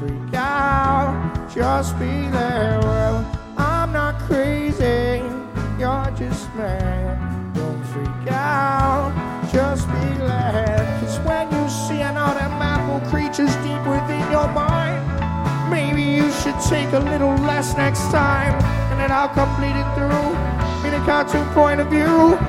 freak out, just be there. Well, I'm not crazy, you're just mad. Don't freak out, just be glad. 'Cause when you see another mammal creatures deep within your mind, maybe you should take a little less next time. And then I'll come bleeding through in a cartoon point of view.